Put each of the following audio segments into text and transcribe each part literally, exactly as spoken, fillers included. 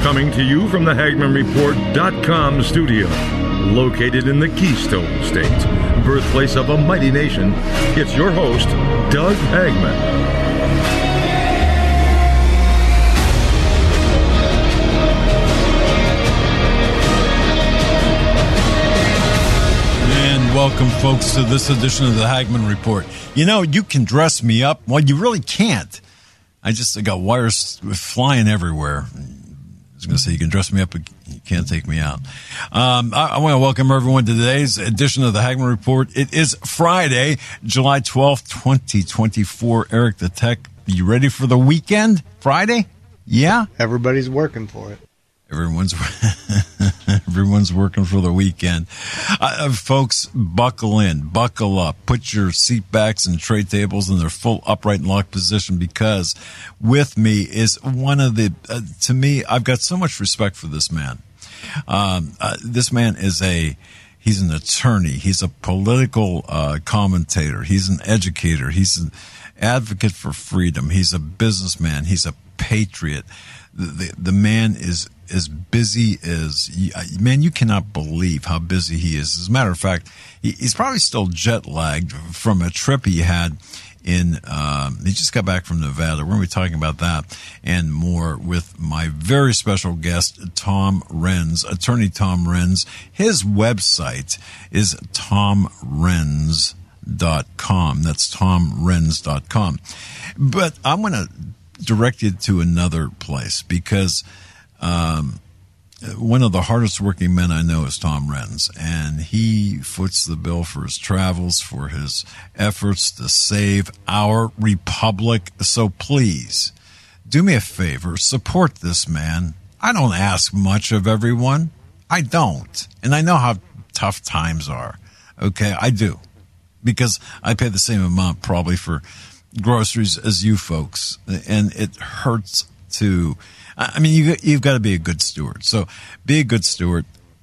Coming to you from the Hagman Report dot com studio, located in the Keystone State, birthplace of a mighty nation, it's your host, Doug Hagman. And welcome, folks, to this edition of the Hagman Report. You know, you can dress me up. Well, you really can't. I just I got wires flying everywhere. I was going to say, you can dress me up, but you can't take me out. Um, I, I want to welcome everyone to today's edition of the Hagman Report. It is Friday, July twelfth, twenty twenty-four. Eric the Tech, you ready for the weekend? Friday? Yeah? Everybody's working for it. Everyone's everyone's working for the weekend. Uh, folks, buckle in, buckle up, put your seat backs and tray tables in their full upright and locked position, because with me is one of the, uh, to me, I've got so much respect for this man. Um, uh, this man is a, he's an attorney. He's a political uh, commentator. He's an educator. He's an advocate for freedom. He's a businessman. He's a patriot. The, the, the man is as busy as, man, you cannot believe how busy he is. As a matter of fact, he, he's probably still jet lagged from a trip he had in, um, he just got back from Nevada. We're going to be talking about that and more with my very special guest, Tom Renz, attorney Tom Renz. His website is tom renz dot com. That's tom renz dot com. But I'm going to direct you to another place, because Um, one of the hardest working men I know is Tom Renz, and he foots the bill for his travels, for his efforts to save our republic. So please, do me a favor, support this man. I don't ask much of everyone. I don't. And I know how tough times are. Okay, I do. Because I pay the same amount probably for groceries as you folks. And it hurts to... I mean, you, you've got to be a good steward. So be a good steward.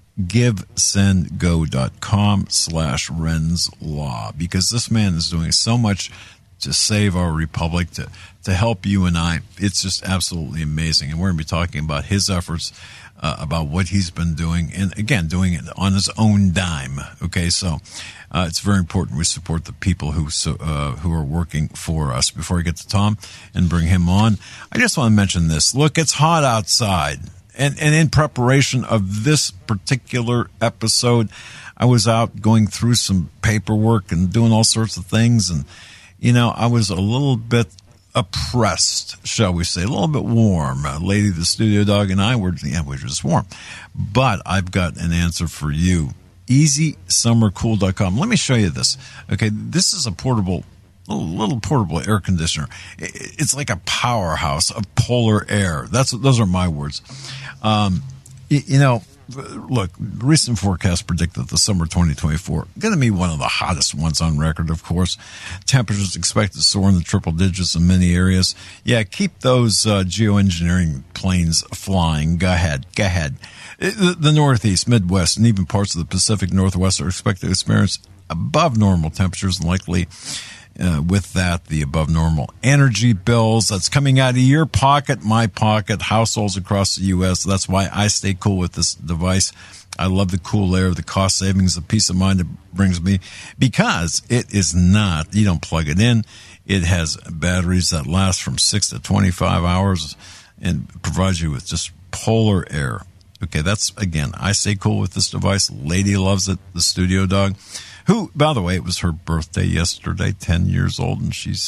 GiveSendGo.com slash Renz Law, because this man is doing so much to save our republic, to, to help you and I. It's just absolutely amazing. And we're going to be talking about his efforts, uh, about what he's been doing, and again, doing it on his own dime. Okay, so uh, it's very important we support the people who so, uh, who are working for us. Before I get to Tom and bring him on, I just want to mention this. Look, it's hot outside, and, and in preparation of this particular episode, I was out going through some paperwork and doing all sorts of things, and you know, I was a little bit oppressed, shall we say, a little bit warm. Uh, Lady the Studio Dog and I were, yeah, we were just warm. But I've got an answer for you. easy summer cool dot com. Let me show you this. Okay, this is a portable, little, little portable air conditioner. It's like a powerhouse of polar air. That's those are my words. Um, you, you know, look, recent forecasts predict that the summer twenty twenty-four going to be one of the hottest ones on record, of course. Temperatures expected to soar in the triple digits in many areas. Yeah, keep those uh, geoengineering planes flying. Go ahead. Go ahead. The, the Northeast, Midwest, and even parts of the Pacific Northwest are expected to experience above normal temperatures, and likely Uh, with that, the above normal energy bills that's coming out of your pocket, my pocket, households across the U S. That's why I stay cool with this device. I love the cool air, the cost savings, the peace of mind it brings me, because it is not, you don't plug it in. It has batteries that last from six to twenty-five hours and provides you with just polar air. Okay, that's, again, I stay cool with this device. Lady loves it, the Studio Dog, who, by the way, it was her birthday yesterday, ten years old, and she's,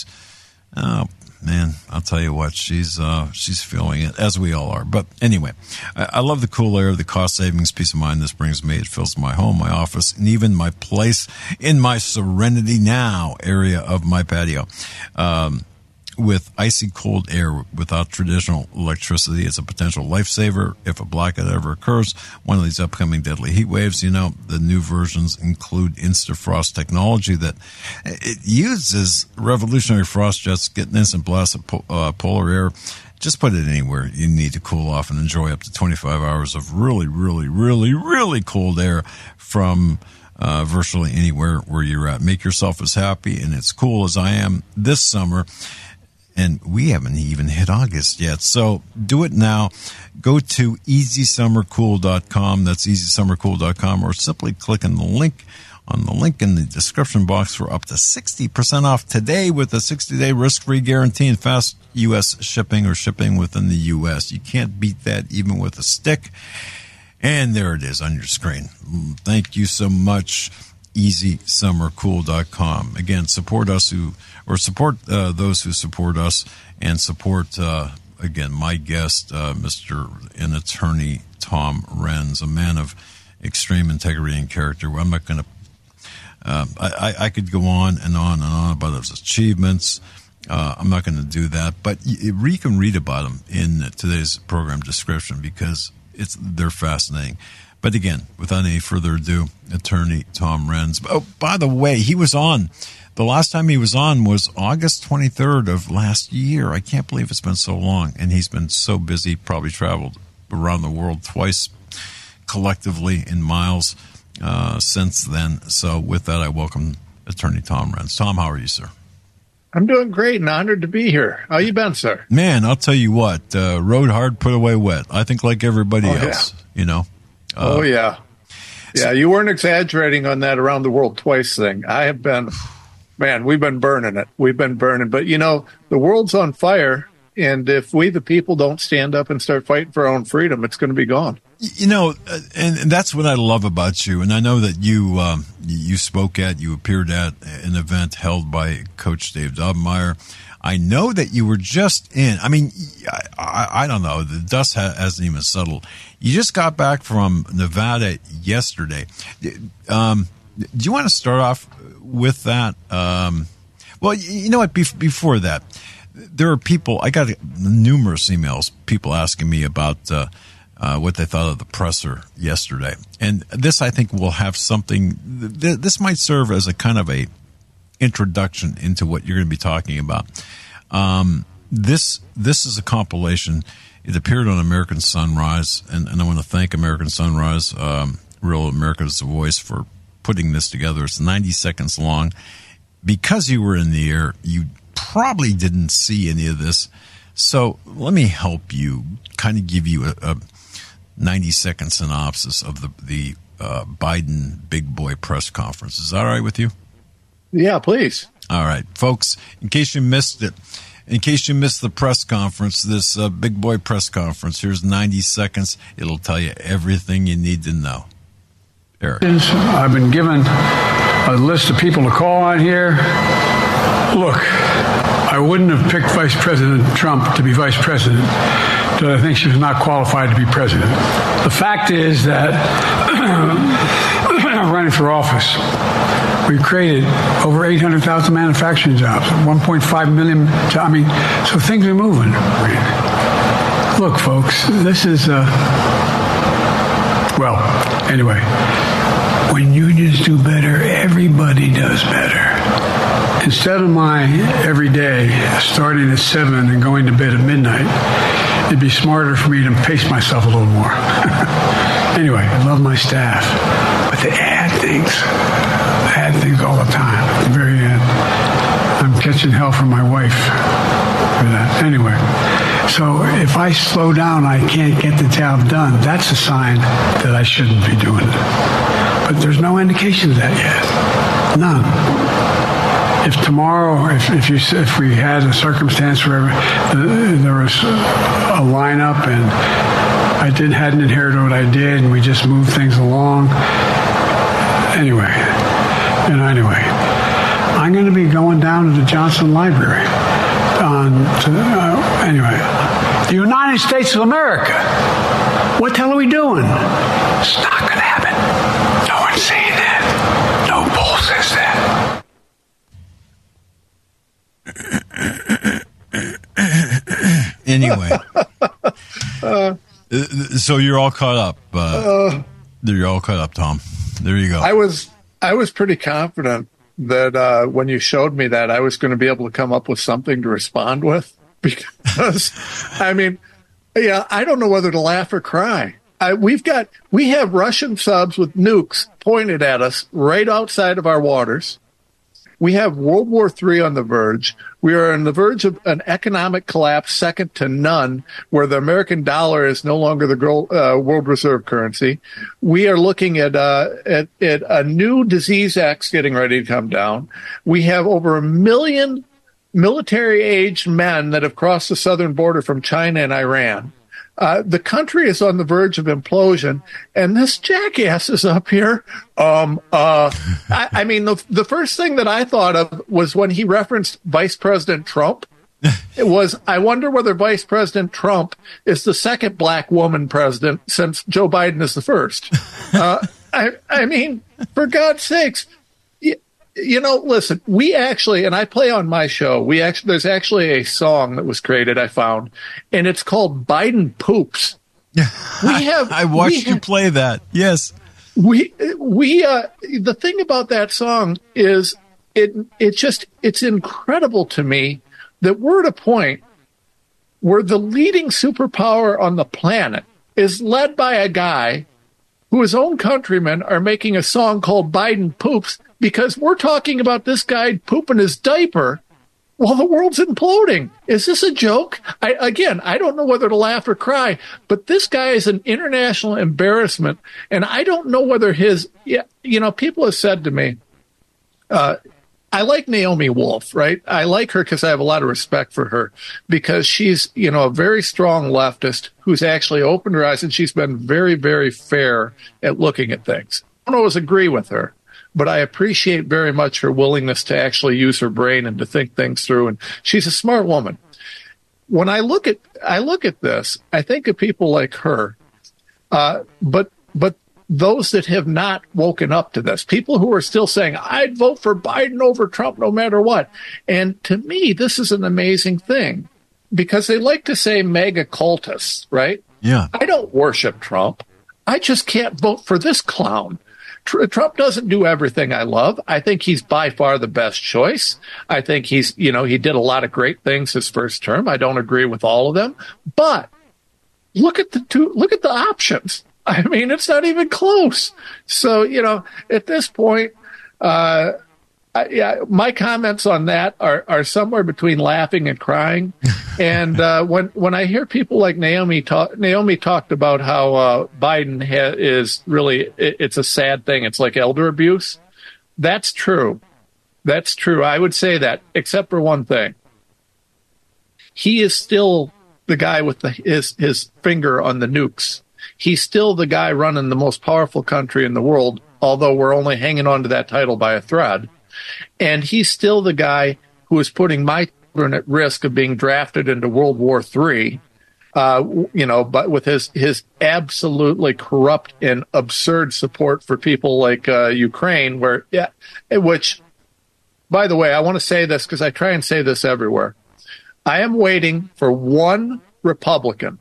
oh, man, I'll tell you what, she's uh, she's feeling it, as we all are. But anyway, I, I love the cool air, the cost savings, peace of mind this brings me. It fills my home, my office, and even my place in my Serenity Now area of my patio. Um With icy cold air without traditional electricity, it's a potential lifesaver if a blackout ever occurs. One of these upcoming deadly heat waves, you know, the new versions include InstaFrost technology that it uses revolutionary frost jets, get an instant blast of po- uh, polar air. Just put it anywhere you need to cool off and enjoy up to twenty-five hours of really, really, really, really cold air from uh, virtually anywhere where you're at. Make yourself as happy and as cool as I am this summer. And we haven't even hit August yet. So do it now. Go to easy summer cool dot com. That's easy summer cool dot com, or simply click on the link on the link in the description box for up to sixty percent off today with a sixty-day risk-free guarantee and fast U S shipping or shipping within the U S. You can't beat that even with a stick. And there it is on your screen. Thank you so much, easy summer cool dot com. Again, support us who, or support uh, those who support us, and support, uh, again, my guest, uh, Mister and attorney Tom Renz, a man of extreme integrity and character. I'm not going to, uh, I, I could go on and on and on about his achievements. Uh, I'm not going to do that, but you, you can read about them in today's program description because it's they're fascinating. But again, without any further ado, attorney Tom Renz. Oh, by the way, he was on. The last time he was on was August twenty-third of last year. I can't believe it's been so long. And he's been so busy, probably traveled around the world twice collectively in miles uh, since then. So with that, I welcome attorney Tom Renz. Tom, how are you, sir? I'm doing great and honored to be here. How you been, sir? Man, I'll tell you what, uh, rode hard, put away wet. I think like everybody oh, else, yeah. you know. Uh, oh, yeah. Yeah, you weren't exaggerating on that around the world twice thing. I have been, man, we've been burning it. We've been burning. But, you know, the world's on fire, and if we, the people, don't stand up and start fighting for our own freedom, it's going to be gone. You know, and that's what I love about you. And I know that you um, you spoke at, you appeared at an event held by Coach Dave Dobmeyer. I know that you were just in. I mean, I, I, I don't know. The dust ha- hasn't even settled. You just got back from Nevada yesterday. Um, do you want to start off with that? Um, well, you know what? Bef- before that, there are people. I got numerous emails, people asking me about uh, uh, what they thought of the presser yesterday, and this I think will have something. Th- this might serve as a kind of a introduction into what you're going to be talking about. Um, this this is a compilation. It appeared on American Sunrise, and, and I want to thank American Sunrise, um, Real America's Voice, for putting this together. It's ninety seconds long. Because you were in the air, you probably didn't see any of this. So let me help you, kind of give you a, a ninety second synopsis of the, the uh, Biden big boy press conference. Is that all right with you? Yeah, please. All right, folks, in case you missed it, in case you missed the press conference, this uh, big boy press conference, here's ninety seconds. It'll tell you everything you need to know. Eric. I've been given a list of people to call on here. Look, I wouldn't have picked Vice President Trump to be vice president because I think she was not qualified to be president. The fact is that running for office, we've created over eight hundred thousand manufacturing jobs, one point five million. I mean, so things are moving. Look, folks, this is, uh, well, anyway, when unions do better, everybody does better. Instead of my every day starting at seven and going to bed at midnight, it'd be smarter for me to pace myself a little more. Anyway, I love my staff, but they add things. They add things all the time. At the very end, I'm catching hell from my wife for that. Anyway, so if I slow down, I can't get the job done. That's a sign that I shouldn't be doing it. But there's no indication of that yet. None. If tomorrow, if if you if we had a circumstance where there was a lineup and I did hadn't inherited what I did and we just moved things along, anyway, and anyway, I'm going to be going down to the Johnson Library on to, uh, anyway, the United States of America. What the hell are we doing? It's not going to happen. No one's saying that. No poll says that. Anyway, uh, so you're all caught up. Uh, uh, you're all caught up, Tom. There you go. I was I was pretty confident that uh, when you showed me that, I was going to be able to come up with something to respond with. Because, I mean, yeah, I don't know whether to laugh or cry. I, we've got we have Russian subs with nukes pointed at us right outside of our waters. We have World War Three on the verge. We are on the verge of an economic collapse second to none, where the American dollar is no longer the uh, world reserve currency. We are looking at, uh, at, at a new disease X getting ready to come down. We have over a million military-aged men that have crossed the southern border from China and Iran. Uh, the country is on the verge of implosion, and this jackass is up here. Um, uh, I, I mean, the, the first thing that I thought of was when he referenced Vice President Trump. It was, I wonder whether Vice President Trump is the second black woman president since Joe Biden is the first. Uh, I, I mean, for God's sakes. You know, listen, we actually, and I play on my show, we actually, there's actually a song that was created, I found, and it's called Biden Poops. We have, I watched we you have, play that. Yes. We, we, uh, the thing about that song is it, it just, it's incredible to me that we're at a point where the leading superpower on the planet is led by a guy who his own countrymen are making a song called Biden Poops, because we're talking about this guy pooping his diaper while the world's imploding. Is this a joke? I, again, I don't know whether to laugh or cry, but this guy is an international embarrassment. And I don't know whether his, yeah, you know, people have said to me, uh, I like Naomi Wolf, right? I like her because I have a lot of respect for her, because she's, you know, a very strong leftist who's actually opened her eyes, and she's been very, very fair at looking at things. I don't always agree with her, but I appreciate very much her willingness to actually use her brain and to think things through. And she's a smart woman. When I look at, I look at this, I think of people like her, uh, but, but those that have not woken up to this, people who are still saying, I'd vote for Biden over Trump no matter what. And to me, this is an amazing thing, because they like to say mega cultists, right? Yeah. I don't worship Trump. I just can't vote for this clown. Trump doesn't do everything I love. I think he's by far the best choice. I think he's, you know, he did a lot of great things his first term. I don't agree with all of them, but look at the two, look at the options. I mean, it's not even close. So, you know, at this point, uh, I, yeah, my comments on that are, are somewhere between laughing and crying. And uh, when when I hear people like Naomi talk, Naomi talked about how uh, Biden ha- is really, it, it's a sad thing. It's like elder abuse. That's true. That's true. I would say that, except for one thing. He is still the guy with the, his his finger on the nukes. He's still the guy running the most powerful country in the world, although we're only hanging on to that title by a thread. And he's still the guy who is putting my children at risk of being drafted into World War Three, uh, you know, but with his, his absolutely corrupt and absurd support for people like uh, Ukraine, where, yeah, which, by the way, I want to say this because I try and say this everywhere. I am waiting for one Republican,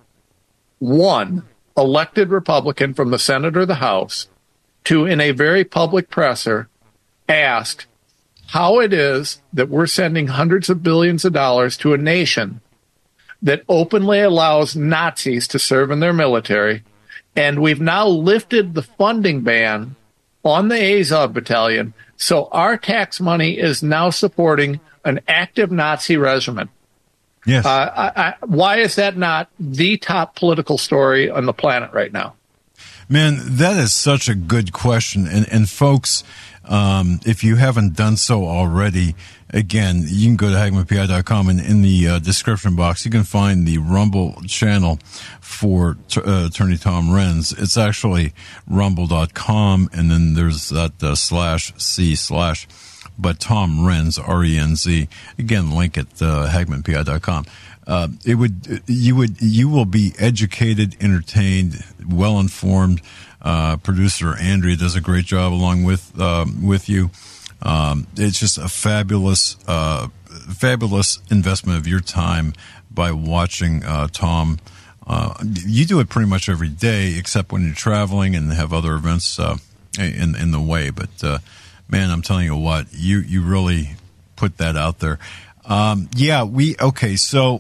one elected Republican from the Senate or the House to, in a very public presser, ask how it is that we're sending hundreds of billions of dollars to a nation that openly allows Nazis to serve in their military, and we've now lifted the funding ban on the Azov battalion, so our tax money is now supporting an active Nazi regiment. Yes. Uh, I, I, why is that not the top political story on the planet right now? Man, that is such a good question. And, and folks, um, if you haven't done so already, again, you can go to Hagmann P I dot com, and in the uh, description box, you can find the Rumble channel for uh, Attorney Tom Renz. It's actually rumble dot com, and then there's that uh, slash C slash, but Tom Renz, R E N Z. Again, link at uh, Hagmann P I dot com. Uh, it would, you would, you will be educated, entertained, well informed. Uh, producer Andrea does a great job along with, um, with you. Um, it's just a fabulous, uh, fabulous investment of your time by watching, uh, Tom. Uh, you do it pretty much every day, except when you're traveling and have other events, uh, in, in the way. But, uh, man, I'm telling you what, you, you really put that out there. Um, yeah, we, okay, so,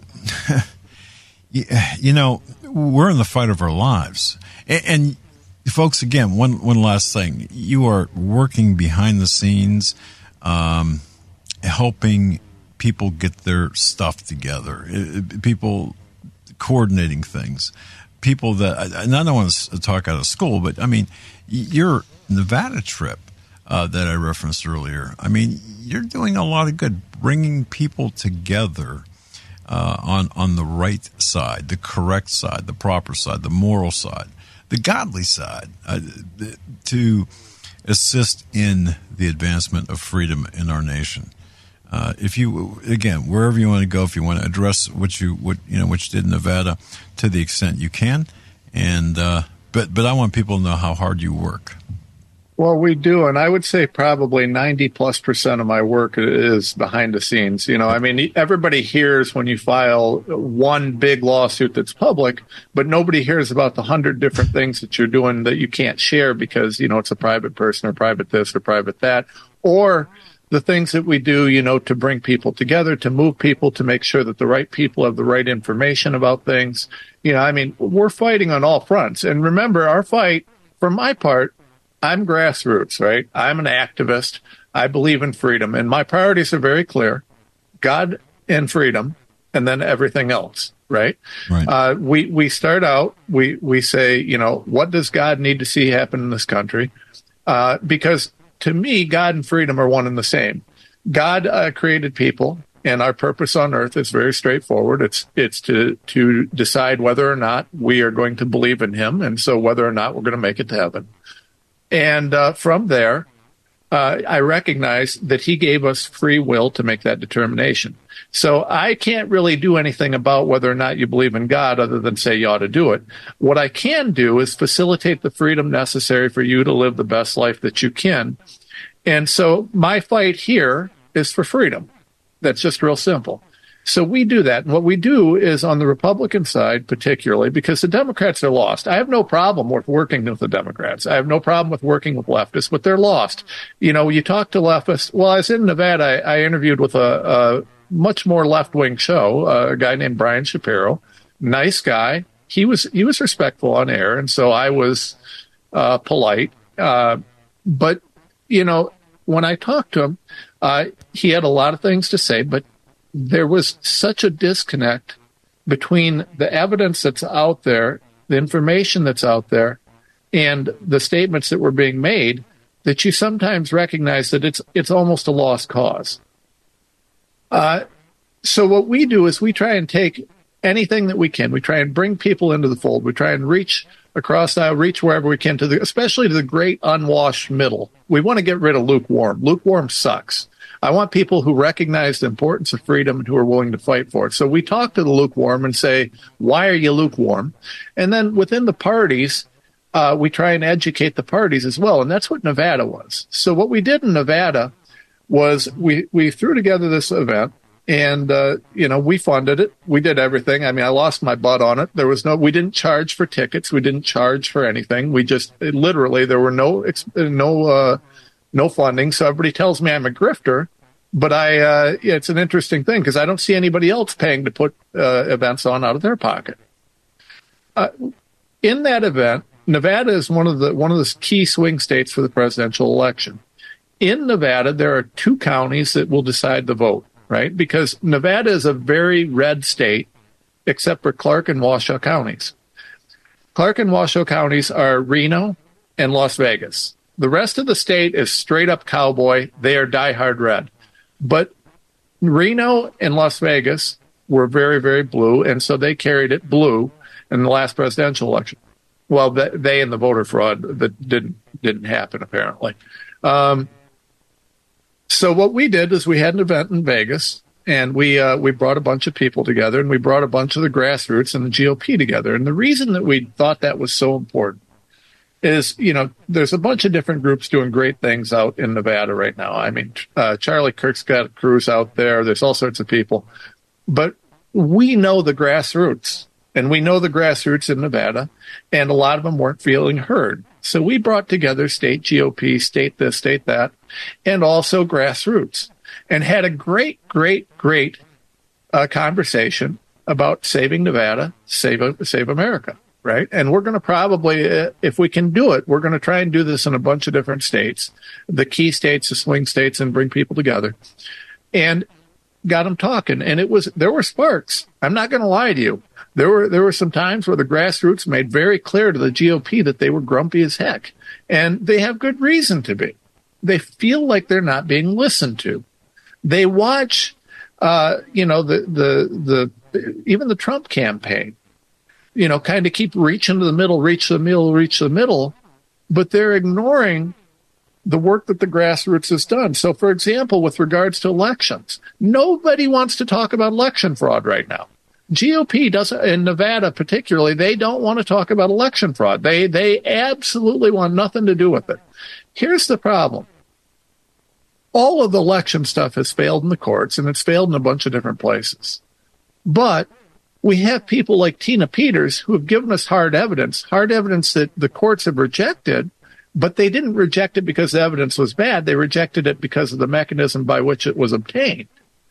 you know, we're in the fight of our lives. And, and folks, again, one, one last thing. You are working behind the scenes. Um, helping people get their stuff together, it, people coordinating things, people that, and I don't want to talk out of school, but I mean, your Nevada trip uh, that I referenced earlier, I mean, you're doing a lot of good, bringing people together uh, on, on the right side, the correct side, the proper side, the moral side, the godly side, uh, to assist in the advancement of freedom in our nation. Uh, if you, again, wherever you want to go, if you want to address what you, what, you know, what you did in Nevada to the extent you can. And, uh, but, but I want people to know how hard you work. Well, we do. And I would say probably ninety plus percent of my work is behind the scenes. You know, I mean, everybody hears when you file one big lawsuit that's public, but nobody hears about the hundred different things that you're doing that you can't share because, you know, it's a private person or private this or private that, or the things that we do, you know, to bring people together, to move people, to make sure that the right people have the right information about things. You know, I mean, we're fighting on all fronts. And remember, our fight, for my part, I'm grassroots, right? I'm an activist. I believe in freedom. And my priorities are very clear. God and freedom, and then everything else, right? Right. Uh, we, we start out, we, we say, you know, what does God need to see happen in this country? Uh, because to me, God and freedom are one and the same. God uh, created people, and our purpose on earth is very straightforward. It's it's to to decide whether or not we are going to believe in him, and so whether or not we're going to make it to heaven. And uh, from there, uh, I recognize that he gave us free will to make that determination. So I can't really do anything about whether or not you believe in God other than say you ought to do it. What I can do is facilitate the freedom necessary for you to live the best life that you can. And so my fight here is for freedom. That's just real simple. So we do that. And what we do is on the Republican side, particularly, because the Democrats are lost. I have no problem with working with the Democrats. I have no problem with working with leftists, but they're lost. You know, you talk to leftists. Well, I was in Nevada. I, I interviewed with a, a much more left-wing show, uh, a guy named Brian Shapiro. Nice guy. He was he was respectful on air, and so I was uh, polite. Uh, but, you know, when I talked to him, uh, he had a lot of things to say, but there was such a disconnect between the evidence that's out there, the information that's out there, and the statements that were being made that you sometimes recognize that it's it's almost a lost cause. Uh, so what we do is we try and take anything that we can. We try and bring people into the fold. We try and reach across the aisle, reach wherever we can, to the, especially to the great unwashed middle. We want to get rid of lukewarm. Lukewarm sucks. I want people who recognize the importance of freedom and who are willing to fight for it. So we talk to the lukewarm and say, why are you lukewarm? And then within the parties, uh, we try and educate the parties as well. And that's what Nevada was. So what we did in Nevada was we, we threw together this event, and, uh, you know, we funded it. We did everything. I mean, I lost my butt on it. There was no, we didn't charge for tickets. We didn't charge for anything. We just, it, literally, there were no, no, uh, no funding. So everybody tells me I'm a grifter. But I, uh, it's an interesting thing because I don't see anybody else paying to put uh, events on out of their pocket. Uh, in that event, Nevada is one of the one of the key swing states for the presidential election. In Nevada, there are two counties that will decide the vote, right? Because Nevada is a very red state, except for Clark and Washoe counties. Clark and Washoe counties are Reno and Las Vegas. The rest of the state is straight up cowboy. They are diehard red. But Reno and Las Vegas were very, very blue, and so they carried it blue in the last presidential election. Well, they and the voter fraud that didn't didn't happen, apparently. Um, so what we did is we had an event in Vegas, and we uh, we brought a bunch of people together, and we brought a bunch of the grassroots and the G O P together. And the reason that we thought that was so important is, you know, there's a bunch of different groups doing great things out in Nevada right now. I mean, uh, Charlie Kirk's got a cruise out there. There's all sorts of people. But we know the grassroots, and we know the grassroots in Nevada, and a lot of them weren't feeling heard. So we brought together state G O P, state this, state that, and also grassroots, and had a great, great, great uh, conversation about saving Nevada, save, save America. Right. And we're going to probably, uh, if we can do it, we're going to try and do this in a bunch of different states, the key states, the swing states, and bring people together. and got them talking. And it was, there were sparks. I'm not going to lie to you. There were, there were some times where the grassroots made very clear to the G O P that they were grumpy as heck. And they have good reason to be. They feel like they're not being listened to. They watch, uh, you know, the, the, the, even the Trump campaign, you know, kind of keep reaching to the middle, reach the middle, reach the middle, but they're ignoring the work that the grassroots has done. So, for example, with regards to elections, nobody wants to talk about election fraud right now. G O P doesn't, in Nevada particularly, they don't want to talk about election fraud. They they absolutely want nothing to do with it. Here's the problem. All of the election stuff has failed in the courts, and it's failed in a bunch of different places. But we have people like Tina Peters who have given us hard evidence, hard evidence that the courts have rejected, but they didn't reject it because the evidence was bad. They rejected it because of the mechanism by which it was obtained.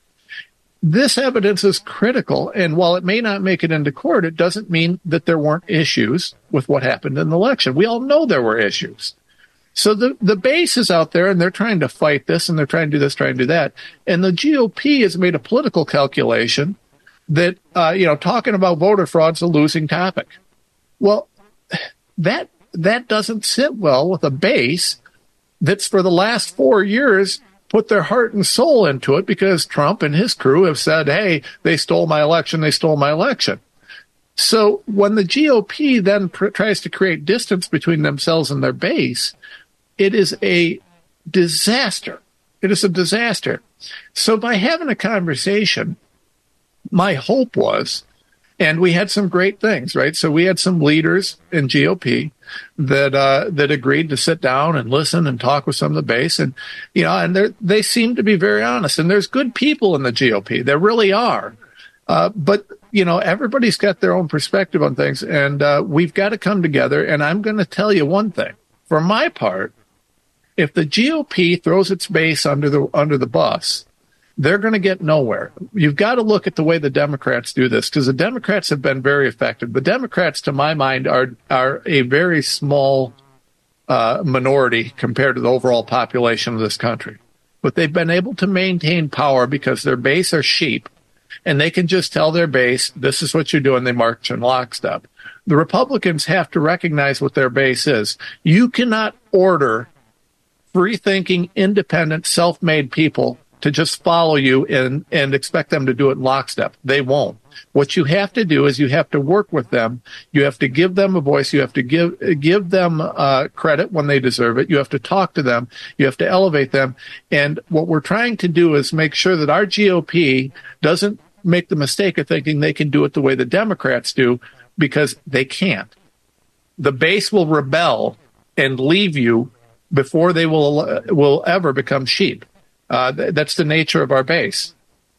This evidence is critical, and while it may not make it into court, it doesn't mean that there weren't issues with what happened in the election. We all know there were issues. So the, the base is out there, and they're trying to fight this, and they're trying to do this, trying to do that. And the G O P has made a political calculation that, uh, you know, talking about voter fraud is a losing topic. Well, that that doesn't sit well with a base that's for the last four years put their heart and soul into it because Trump and his crew have said, hey, they stole my election, they stole my election. So when the G O P then pr- tries to create distance between themselves and their base, it is a disaster. It is a disaster. So by having a conversation, my hope was, and we had some great things, right? So we had some leaders in G O P that uh, that agreed to sit down and listen and talk with some of the base, and you know, and they seem to be very honest. And there's good people in the G O P, there really are. Uh, but you know, everybody's got their own perspective on things, and uh, we've got to come together. And I'm going to tell you one thing: for my part, if the G O P throws its base under the under the bus, they're going to get nowhere. You've got to look at the way the Democrats do this, because the Democrats have been very effective. The Democrats, to my mind, are are a very small uh, minority compared to the overall population of this country. But they've been able to maintain power because their base are sheep, and they can just tell their base, this is what you're doing. They march in lockstep. The Republicans have to recognize what their base is. You cannot order free-thinking, independent, self-made people to just follow you and, and expect them to do it in lockstep. They won't. What you have to do is you have to work with them. You have to give them a voice. You have to give give them uh, credit when they deserve it. You have to talk to them. You have to elevate them. And what we're trying to do is make sure that our G O P doesn't make the mistake of thinking they can do it the way the Democrats do, because they can't. The base will rebel and leave you before they will uh, will ever become sheep. Uh, th- that's the nature of our base.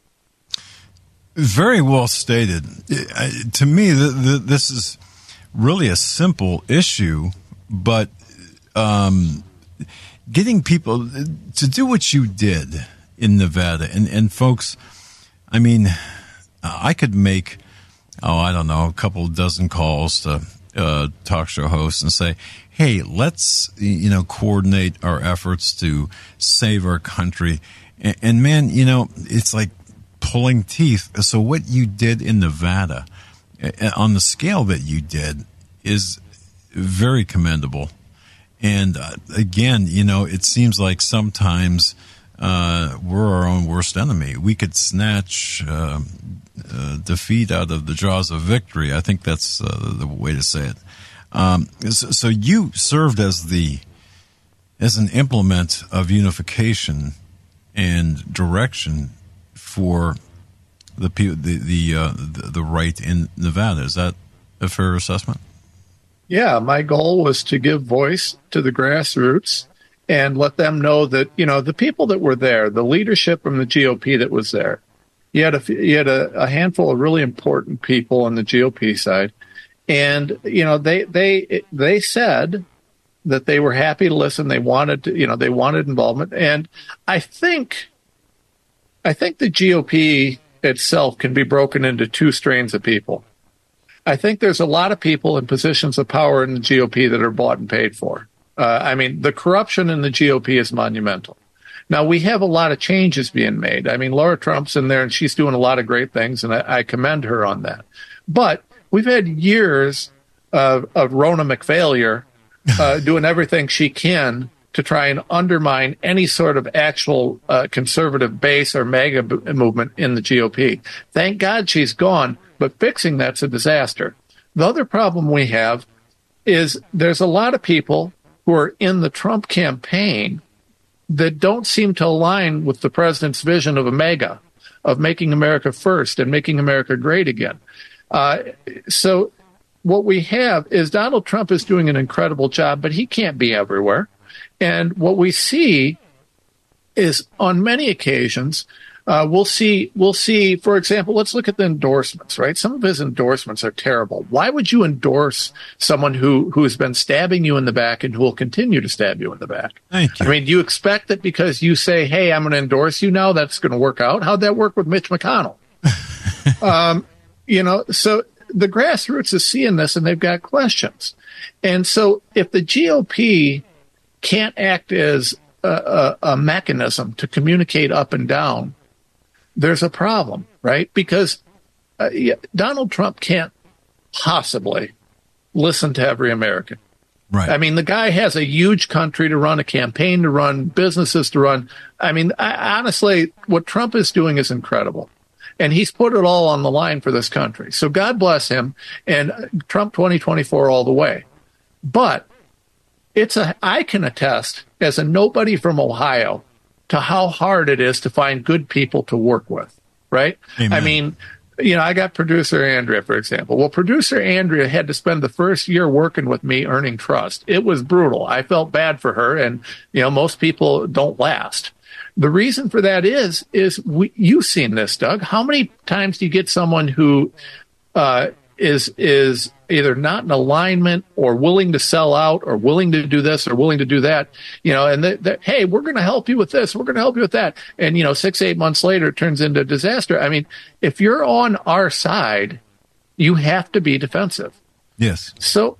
Very well stated. Uh, to me, th- th- this is really a simple issue, but um, getting people to do what you did in Nevada, and, and folks, I mean, I could make, oh, I don't know, a couple dozen calls to uh, talk show hosts and say, hey, let's, you know, coordinate our efforts to save our country. And, and man, you know, it's like pulling teeth. So what you did in Nevada, on the scale that you did, is very commendable. And uh, again, you know, it seems like sometimes uh, we're our own worst enemy. We could snatch uh, uh, defeat out of the jaws of victory. I think that's uh, the way to say it. Um, so, so you served as the as an implement of unification and direction for the the the, uh, the the right in Nevada. Is that a fair assessment? Yeah, my goal was to give voice to the grassroots and let them know that, you know, the people that were there, the leadership from the G O P that was there, you had a you had a, a handful of really important people on the G O P side. And, you know, they, they, they said that they were happy to listen. They wanted to, you know, they wanted involvement. And I think, I think the G O P itself can be broken into two strains of people. I think there's a lot of people in positions of power in the G O P that are bought and paid for. Uh, I mean, the corruption in the G O P is monumental. Now, we have a lot of changes being made. I mean, Laura Trump's in there, and she's doing a lot of great things, and I, I commend her on that. But we've had years of, of Rona McFailure uh, doing everything she can to try and undermine any sort of actual uh, conservative base or MAGA b- movement in the G O P. Thank God she's gone, but fixing that's a disaster. The other problem we have is there's a lot of people who are in the Trump campaign that don't seem to align with the president's vision of a MAGA, of making America first and making America great again. Uh, so what we have is Donald Trump is doing an incredible job, but he can't be everywhere. And what we see is on many occasions, uh, we'll see, we'll see, for example, let's look at the endorsements, right? Some of his endorsements are terrible. Why would you endorse someone who, who has been stabbing you in the back and who will continue to stab you in the back? Thank you. I mean, do you expect that because you say, hey, I'm going to endorse you now, that's going to work out? How'd that work with Mitch McConnell? um, you know, so the grassroots is seeing this and they've got questions. And so if the G O P can't act as a, a, a mechanism to communicate up and down, there's a problem, right? Because uh, yeah, Donald Trump can't possibly listen to every American. Right. I mean, the guy has a huge country to run, a campaign to run, businesses to run. I mean, I, honestly, what Trump is doing is incredible. And he's put it all on the line for this country. So God bless him, and Trump twenty twenty-four all the way. But it's a, I can attest as a nobody from Ohio to how hard it is to find good people to work with, right? Amen. I mean, you know, I got producer Andrea, for example. Well, producer Andrea had to spend the first year working with me earning trust. It was brutal. I felt bad for her, and, you know, most people don't last. The reason for that is, is we, you've seen this, Doug. How many times do you get someone who uh, is is either not in alignment or willing to sell out or willing to do this or willing to do that, you know, and they, they, hey, we're going to help you with this. We're going to help you with that. And, you know, six, eight months later, it turns into a disaster. I mean, if you're on our side, you have to be defensive. Yes. So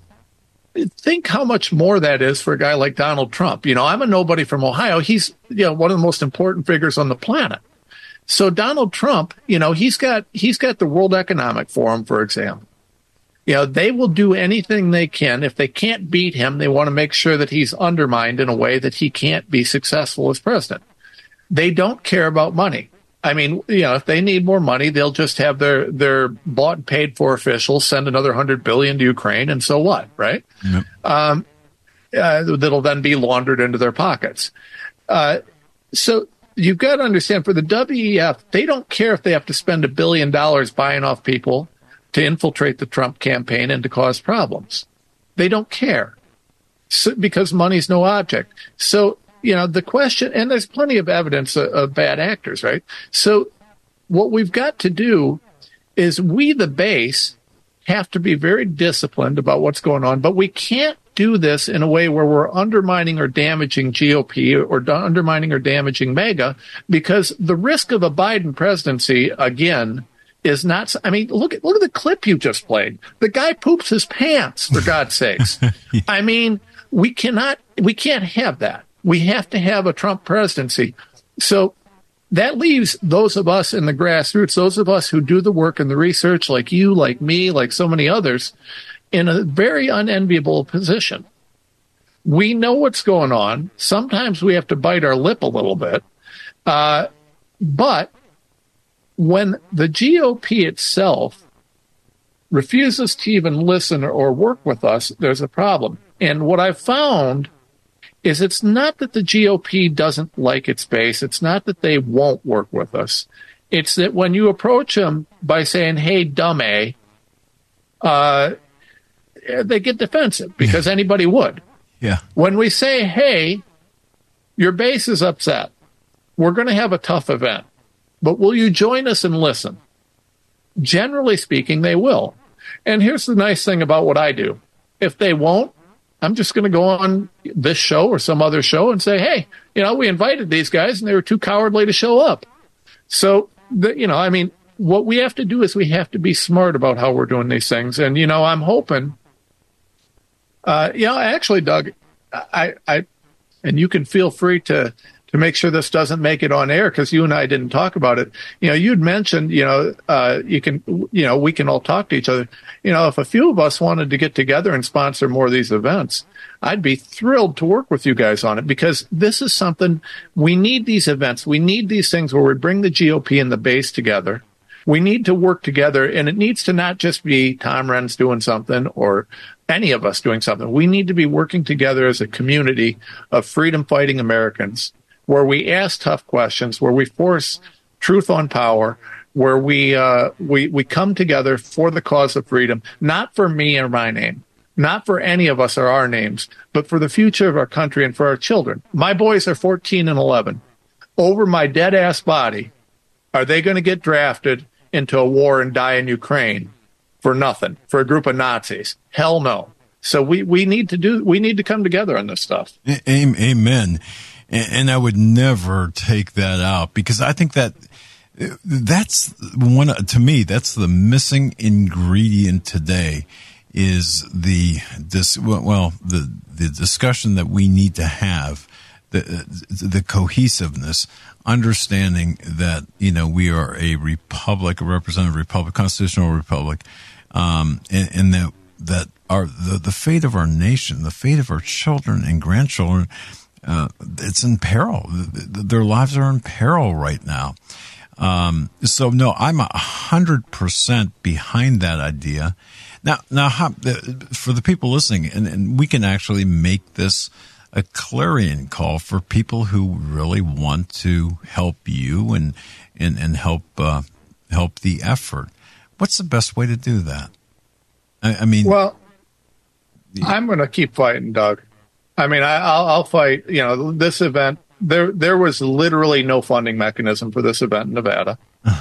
think how much more that is for a guy like Donald Trump. You know, I'm a nobody from Ohio. He's, you know, one of the most important figures on the planet. So Donald Trump, you know, he's got, he's got the World Economic Forum, for example. You know, they will do anything they can. If they can't beat him, they want to make sure that he's undermined in a way that he can't be successful as president. They don't care about money. I mean, you know, if they need more money, they'll just have their, their bought and paid for officials send another hundred billion to Ukraine, and so what, right? Yep. Um, uh, that'll then be laundered into their pockets. Uh, so you've got to understand, for the W E F, they don't care if they have to spend a billion dollars buying off people to infiltrate the Trump campaign and to cause problems. They don't care, so, because money's no object. So, you know, the question, and there's plenty of evidence of, of bad actors, right? So what we've got to do is we, the base, have to be very disciplined about what's going on, but we can't do this in a way where we're undermining or damaging G O P or d- undermining or damaging MAGA, because the risk of a Biden presidency, again, is not, I mean, look at, look at the clip you just played. The guy poops his pants, for God's sakes. Yeah. I mean, we cannot, we can't have that. We have to have a Trump presidency. So that leaves those of us in the grassroots, those of us who do the work and the research, like you, like me, like so many others, in a very unenviable position. We know what's going on. Sometimes we have to bite our lip a little bit. Uh, but when the G O P itself refuses to even listen or work with us, there's a problem. And what I've found is it's not that the G O P doesn't like its base. It's not that they won't work with us. It's that when you approach them by saying, hey, dumb A, uh, they get defensive, because anybody would. Yeah. When we say, hey, your base is upset, we're going to have a tough event, but will you join us and listen? Generally speaking, they will. And here's the nice thing about what I do. If they won't, I'm just going to go on this show or some other show and say, hey, you know, we invited these guys and they were too cowardly to show up. So, the, you know, I mean, what we have to do is we have to be smart about how we're doing these things. And, you know, I'm hoping, uh, you know, actually, Doug, I, I, and you can feel free to, to make sure this doesn't make it on air, because you and I didn't talk about it. You know, you'd mentioned, you know, uh, you can, you know, we can all talk to each other. You know, if a few of us wanted to get together and sponsor more of these events, I'd be thrilled to work with you guys on it, because this is something we need. These events, we need these things where we bring the G O P and the base together. We need to work together, and it needs to not just be Tom Renz doing something or any of us doing something. We need to be working together as a community of freedom-fighting Americans, where we ask tough questions, where we force truth on power, where we uh, we we come together for the cause of freedom, not for me or my name, not for any of us or our names, but for the future of our country and for our children. My boys are fourteen and eleven. Over my dead-ass body, are they going to get drafted into a war and die in Ukraine for nothing, for a group of Nazis? Hell no. So we, we need to do, we need to come together on this stuff. Amen. And I would never take that out, because I think that that's one, to me, that's the missing ingredient today, is the, this, well, the, the discussion that we need to have, the, the cohesiveness, understanding that, you know, we are a republic, a representative republic, constitutional republic, um, and, and that, that our, the, the fate of our nation, the fate of our children and grandchildren, uh, it's in peril. Their lives are in peril right now. Um, so no, I'm a hundred percent behind that idea. Now, now, how, for the people listening, and, and we can actually make this a clarion call for people who really want to help you and and and help uh, help the effort. What's the best way to do that? I, I mean, well, yeah. I'm going to keep fighting, Doug. I mean, I, I'll, I'll fight. You know, this event, there there was literally no funding mechanism for this event in Nevada.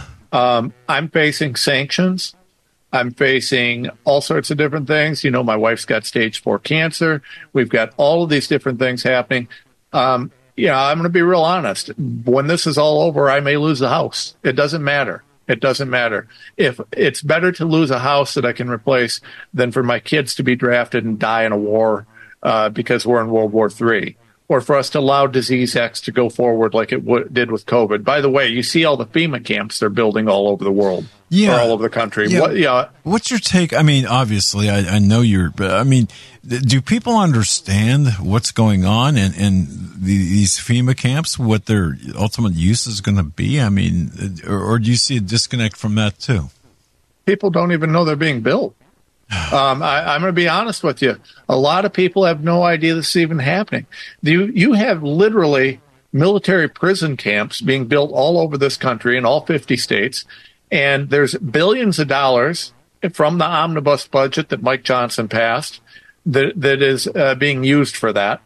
um, I'm facing sanctions. I'm facing all sorts of different things. You know, my wife's got stage four cancer. We've got all of these different things happening. Um, yeah, I'm going to be real honest. When this is all over, I may lose the house. It doesn't matter. It doesn't matter. If it's better to lose a house that I can replace than for my kids to be drafted and die in a war uh, because we're in World War Three, or for us to allow Disease X to go forward like it w- did with COVID. By the way, you see all the FEMA camps they're building all over the world. Yeah. Or all over the country. Yeah. What, yeah. What's your take? I mean, obviously, I, I know you're, but I mean, do people understand what's going on in, in the, these FEMA camps, what their ultimate use is going to be? I mean, or, or do you see a disconnect from that too? People don't even know they're being built. um, I, I'm going to be honest with you. A lot of people have no idea this is even happening. You, you have literally military prison camps being built all over this country in all fifty states. And there's billions of dollars from the omnibus budget that Mike Johnson passed that that is uh, being used for that.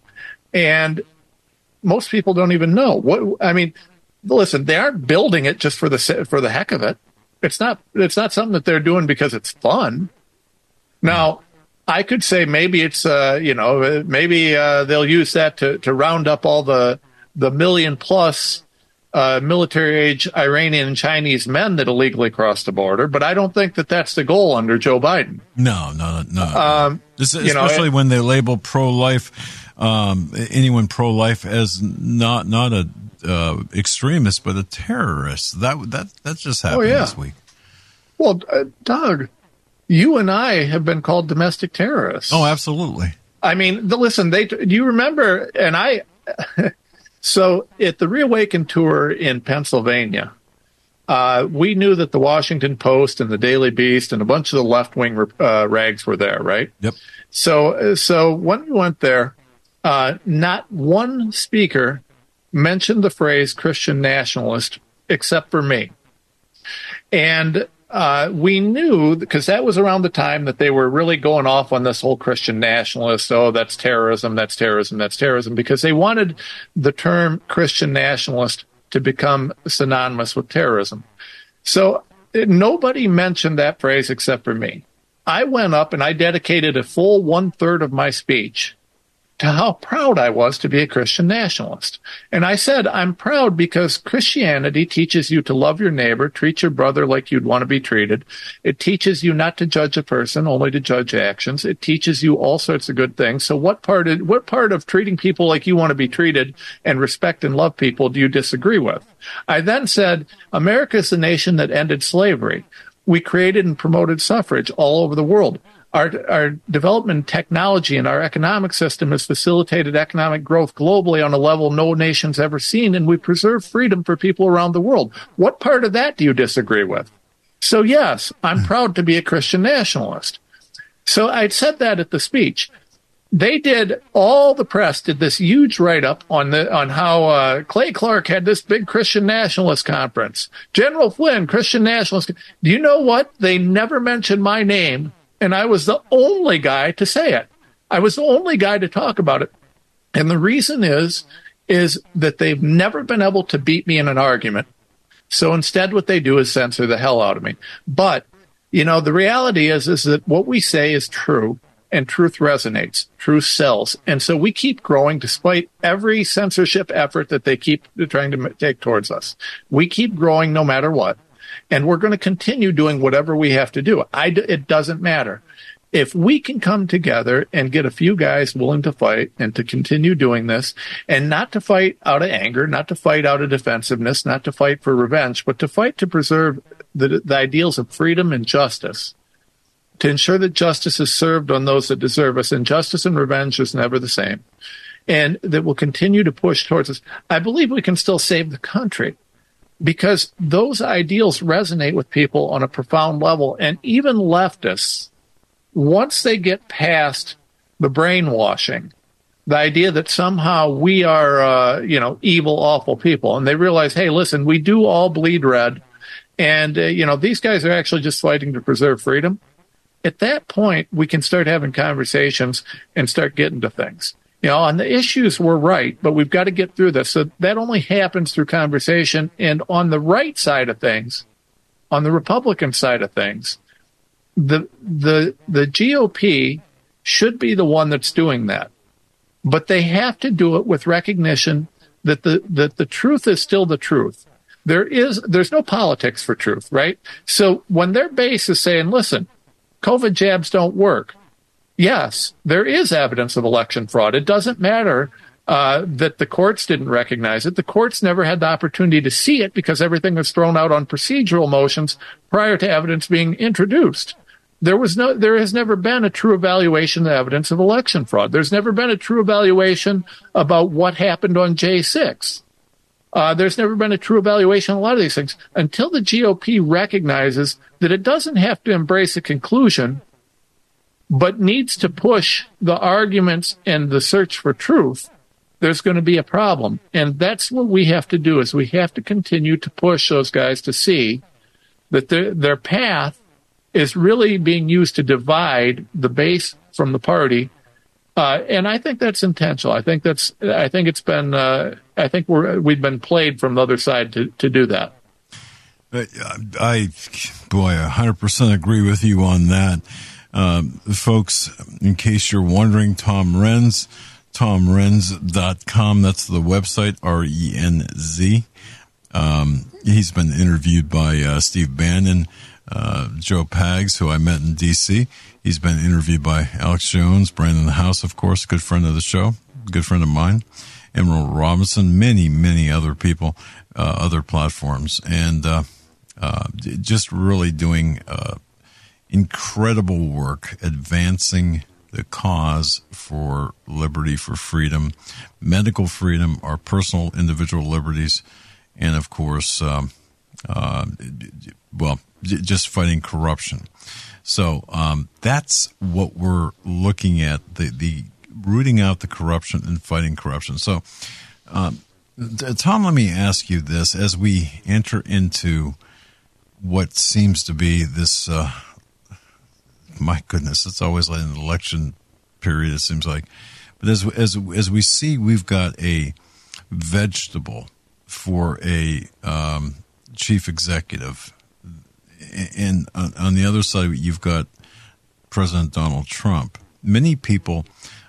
And most people don't even know. What I mean, listen, they aren't building it just for the for the heck of it. It's not it's not something that they're doing because it's fun. Now, I could say maybe it's uh, you know, maybe uh, they'll use that to to round up all the the million plus Uh, military-age Iranian and Chinese men that illegally crossed the border, but I don't think that that's the goal under Joe Biden. No, no, no. Um, this, you especially know, when they label pro-life, um, anyone pro-life as not not a uh, extremist, but a terrorist. That that that just happened oh, yeah. this week. Well, uh, Doug, you and I have been called domestic terrorists. Oh, absolutely. I mean, the, listen, they do you remember? And I. So at the Reawaken tour in Pennsylvania, uh, we knew that the Washington Post and the Daily Beast and a bunch of the left-wing uh, rags were there, right? Yep. So, so when we went there, uh, not one speaker mentioned the phrase Christian nationalist except for me. And uh, we knew, because that was around the time that they were really going off on this whole Christian nationalist, oh, that's terrorism, that's terrorism, that's terrorism, because they wanted the term Christian nationalist to become synonymous with terrorism. So it, nobody mentioned that phrase except for me. I went up and I dedicated a full one-third of my speech to how proud I was to be a Christian nationalist. And I said, I'm proud because Christianity teaches you to love your neighbor, treat your brother like you'd want to be treated. It teaches you not to judge a person, only to judge actions. It teaches you all sorts of good things. So what part of, what part of treating people like you want to be treated and respect and love people do you disagree with? I then said, America is the nation that ended slavery. We created and promoted suffrage all over the world. Our, our development in technology and our economic system has facilitated economic growth globally on a level no nation's ever seen, and we preserve freedom for people around the world. What part of that do you disagree with? So, yes, I'm proud to be a Christian nationalist. So I said that at the speech. They did, all the press did this huge write-up on the on how uh, Clay Clark had this big Christian nationalist conference. General Flynn, Christian nationalist. Do you know what? They never mentioned my name. And I was the only guy to say it. I was the only guy to talk about it. And the reason is, is that they've never been able to beat me in an argument. So instead what they do is censor the hell out of me. But, you know, the reality is, is that what we say is true, and truth resonates. Truth sells. And so we keep growing despite every censorship effort that they keep trying to take towards us. We keep growing no matter what. And we're going to continue doing whatever we have to do. I, it doesn't matter. If we can come together and get a few guys willing to fight and to continue doing this, and not to fight out of anger, not to fight out of defensiveness, not to fight for revenge, but to fight to preserve the, the ideals of freedom and justice, to ensure that justice is served on those that deserve us, and justice and revenge is never the same, and that will continue to push towards us, I believe we can still save the country. Because those ideals resonate with people on a profound level. And even leftists, once they get past the brainwashing, the idea that somehow we are, uh, you know, evil, awful people, and they realize, hey, listen, we do all bleed red, and, uh, you know, these guys are actually just fighting to preserve freedom. At that point, we can start having conversations and start getting to things. You know, on the issues, we're right, but we've got to get through this. So that only happens through conversation. And on the right side of things, on the Republican side of things, the the the G O P should be the one that's doing that. But they have to do it with recognition that the that the truth is still the truth. There is there's no politics for truth, right? So when their base is saying, listen, COVID jabs don't work. Yes, there is evidence of election fraud. It doesn't matter uh, that the courts didn't recognize it. The courts never had the opportunity to see it because everything was thrown out on procedural motions prior to evidence being introduced. There was no, there has never been a true evaluation of evidence of election fraud. There's never been a true evaluation about what happened on J six. Uh, there's never been a true evaluation of a lot of these things until the G O P recognizes that it doesn't have to embrace a conclusion, but needs to push the arguments and the search for truth. There's going to be a problem. And that's what we have to do, is we have to continue to push those guys to see that their, their path is really being used to divide the base from the party. Uh, and I think that's intentional. I think that's, I think it's been, uh, I think we're, we've been played from the other side to, to do that. I, boy, one hundred percent agree with you on that. Um, folks, in case you're wondering, Tom Renz, tom renz dot com, that's the website, R E N Z. Um, he's been interviewed by uh, Steve Bannon, uh, Joe Pags, who I met in D C. He's been interviewed by Alex Jones, Brandon House, of course, good friend of the show, good friend of mine, Emerald Robinson, many, many other people, uh, other platforms, and uh, uh, just really doing uh, incredible work advancing the cause for liberty, for freedom, medical freedom, our personal individual liberties, and of course, um, uh, well, j- just fighting corruption. So um, that's what we're looking at, the, the rooting out the corruption and fighting corruption. So, um, Tom, let me ask you this. As we enter into what seems to be this, uh, my goodness, it's always like an election period, it seems like. But as, as, as we see, we've got a vegetable for a um, chief executive. And on the other side, you've got President Donald Trump. Many people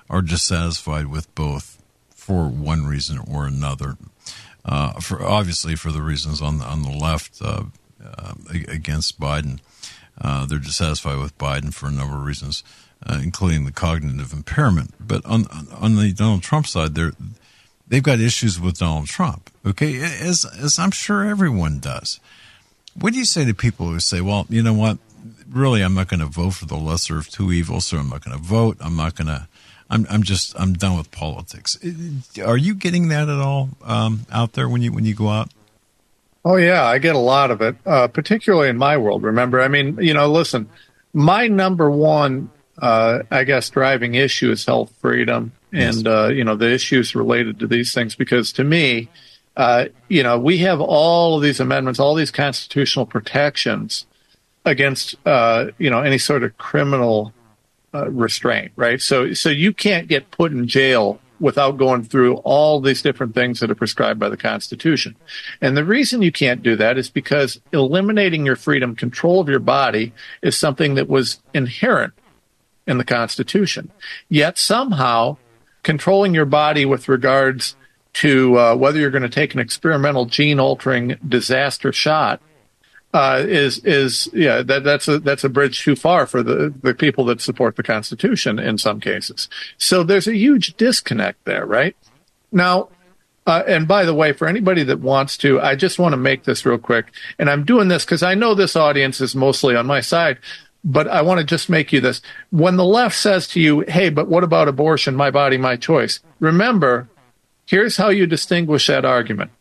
are dissatisfied with both for one reason or another. Uh, for obviously for the reasons on the, on the left uh, uh, against Biden, uh, they're dissatisfied with Biden for a number of reasons, uh, including the cognitive impairment. But on on the Donald Trump side, they're they've got issues with Donald Trump. Okay, as as I'm sure everyone does. What do you say to people who say, "Well, you know what? Really, I'm not going to vote for the lesser of two evils, so I'm not going to vote. I'm not going to." I'm I'm just I'm done with politics. Are you getting that at all um, out there when you when you go out? Oh yeah, I get a lot of it, uh, particularly in my world. Remember, I mean, you know, listen, my number one, uh, I guess, driving issue is health freedom, and yes. uh, you know the issues related to these things. Because to me, uh, you know, we have all of these amendments, all these constitutional protections against uh, you know any sort of criminal Uh, restraint, right? So, so you can't get put in jail without going through all these different things that are prescribed by the Constitution. And the reason you can't do that is because eliminating your freedom, control of your body, is something that was inherent in the Constitution. Yet somehow, controlling your body with regards to uh, whether you're going to take an experimental gene-altering disaster shot Uh, is is yeah that that's a that's a bridge too far for the the people that support the Constitution in some cases. So there's a huge disconnect there, right? Now, uh, and by the way, for anybody that wants to, I just want to make this real quick, and I'm doing this because I know this audience is mostly on my side, but I want to just make you this: when the left says to you, "Hey, but what about abortion? My body, my choice?" Remember, here's how you distinguish that argument.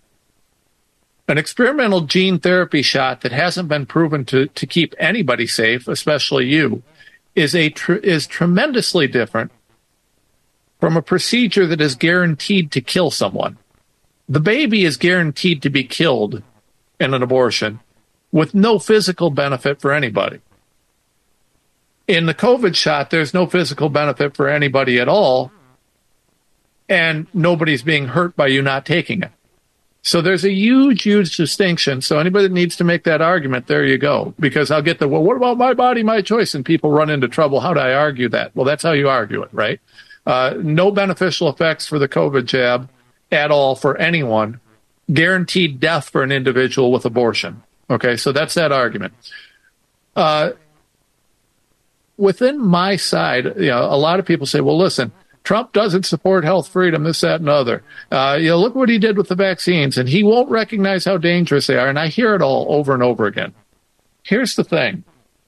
An experimental gene therapy shot that hasn't been proven to, to keep anybody safe, especially you, is a tr- is tremendously different from a procedure that is guaranteed to kill someone. The baby is guaranteed to be killed in an abortion with no physical benefit for anybody. In the COVID shot, there's no physical benefit for anybody at all, and nobody's being hurt by you not taking it. So there's a huge, huge distinction. So anybody that needs to make that argument, there you go. Because I'll get the, well, what about my body, my choice? And people run into trouble. How do I argue that? Well, that's how you argue it, right? Uh, no beneficial effects for the COVID jab at all for anyone. Guaranteed death for an individual with abortion. Okay, so that's that argument. Uh, within my side, you know, a lot of people say, well, listen, Trump doesn't support health freedom, this, that, and other. Uh, you know, look what he did with the vaccines, and he won't recognize how dangerous they are. And I hear it all over and over again. Here's the thing.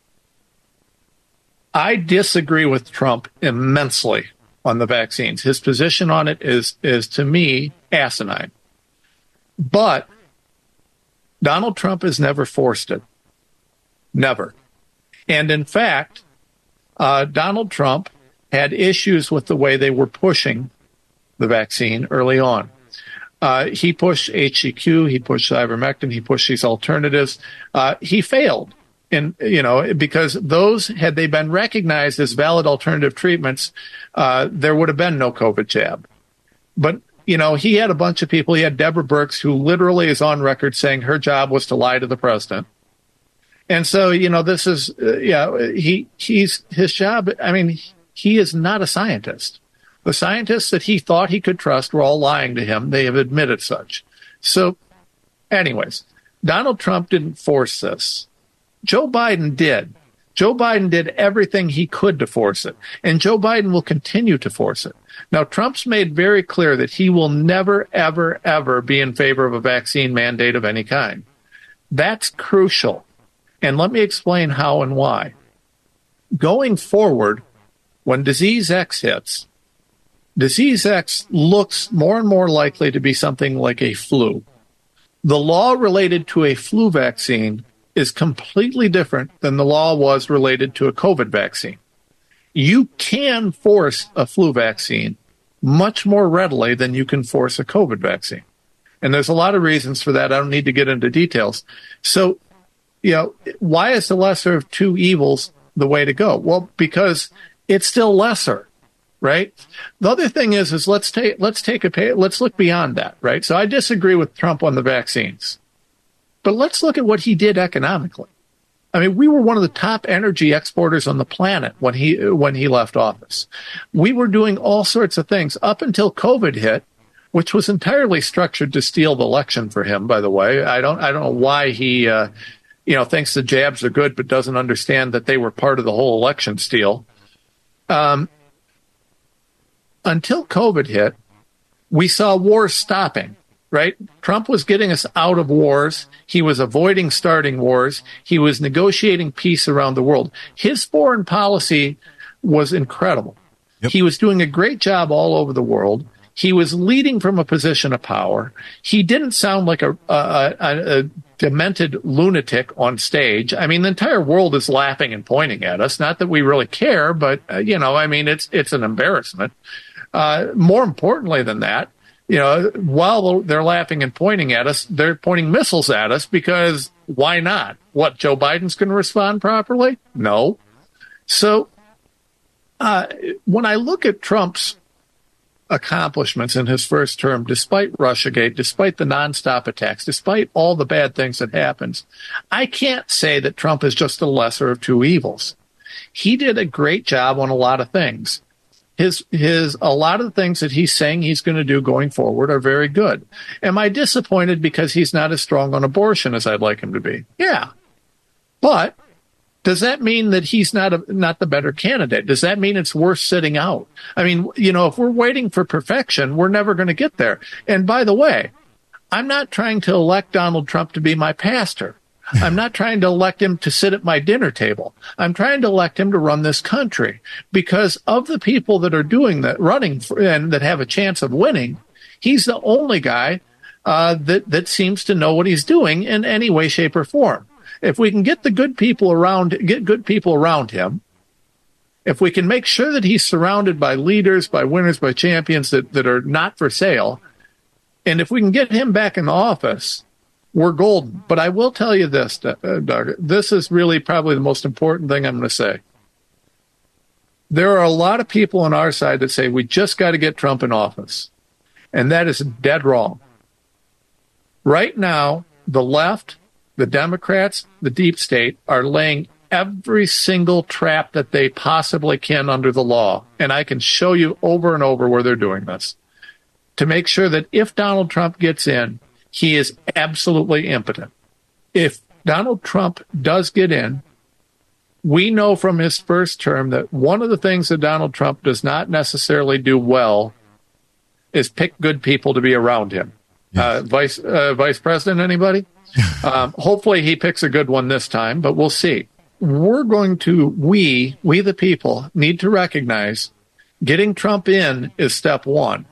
I disagree with Trump immensely on the vaccines. His position on it is, is to me, asinine. But Donald Trump has never forced it. Never. And in fact, uh, Donald Trump had issues with the way they were pushing the vaccine early on. Uh, he pushed H C Q, he pushed ivermectin, he pushed these alternatives. Uh, he failed, in, you know, because those, had they been recognized as valid alternative treatments, uh, there would have been no COVID jab. But, you know, he had a bunch of people. He had Deborah Birx, who literally is on record saying her job was to lie to the president. And so, you know, this is, uh, yeah, he he's his job. I mean, he is not a scientist. The scientists that he thought he could trust were all lying to him. They have admitted such. So, anyways, Donald Trump didn't force this. Joe Biden did. Joe Biden did everything he could to force it. And Joe Biden will continue to force it. Now, Trump's made very clear that he will never, ever, ever be in favor of a vaccine mandate of any kind. That's crucial. And let me explain how and why. Going forward, when Disease X hits, Disease X looks more and more likely to be something like a flu. The law related to a flu vaccine is completely different than the law was related to a COVID vaccine. You can force a flu vaccine much more readily than you can force a COVID vaccine. And there's a lot of reasons for that. I don't need to get into details. So, you know, why is the lesser of two evils the way to go? Well, because it's still lesser, right? The other thing is, is let's take let's take a pay, let's look beyond that, right? So I disagree with Trump on the vaccines, but let's look at what he did economically. I mean, we were one of the top energy exporters on the planet when he when he left office. We were doing all sorts of things up until COVID hit, which was entirely structured to steal the election for him, by the way. I don't I don't know why he uh, you know thinks the jabs are good but doesn't understand that they were part of the whole election steal. Um, until COVID hit, we saw wars stopping. Right? Trump was getting us out of wars. He was avoiding starting wars. He was negotiating peace around the world. His foreign policy was incredible. Yep. He was doing a great job all over the world. He was leading from a position of power. He didn't sound like a, a, a, a demented lunatic on stage. I mean, the entire world is laughing and pointing at us. Not that we really care, but, uh, you know, I mean, it's it's an embarrassment. Uh, more importantly than that, you know, while they're laughing and pointing at us, they're pointing missiles at us because why not? What, Joe Biden's going to respond properly? No. So uh, when I look at Trump's accomplishments in his first term, despite Russiagate, despite the nonstop attacks, despite all the bad things that happens, I can't say that Trump is just the lesser of two evils. He did a great job on a lot of things. His, his, a lot of the things that he's saying he's going to do going forward are very good. Am I disappointed because he's not as strong on abortion as I'd like him to be? Yeah. But does that mean that he's not a, not the better candidate? Does that mean it's worth sitting out? I mean, you know, if we're waiting for perfection, we're never going to get there. And by the way, I'm not trying to elect Donald Trump to be my pastor. I'm not trying to elect him to sit at my dinner table. I'm trying to elect him to run this country because of the people that are doing that, running for, and that have a chance of winning. He's the only guy uh, that that seems to know what he's doing in any way, shape, or form. If we can get the good people around, get good people around him, if we can make sure that he's surrounded by leaders, by winners, by champions that, that are not for sale, and if we can get him back in the office, we're golden. But I will tell you this, Doug. This is really probably the most important thing I'm going to say. There are a lot of people on our side that say we just got to get Trump in office. And that is dead wrong. Right now, the left, the Democrats, the deep state are laying every single trap that they possibly can under the law. And I can show you over and over where they're doing this to make sure that if Donald Trump gets in, he is absolutely impotent. If Donald Trump does get in, we know from his first term that one of the things that Donald Trump does not necessarily do well is pick good people to be around him. Yes. Uh, Vice uh, Vice President, anybody? um, hopefully he picks a good one this time, but we'll see. We're going to, we, we the people, need to recognize getting Trump in is step one.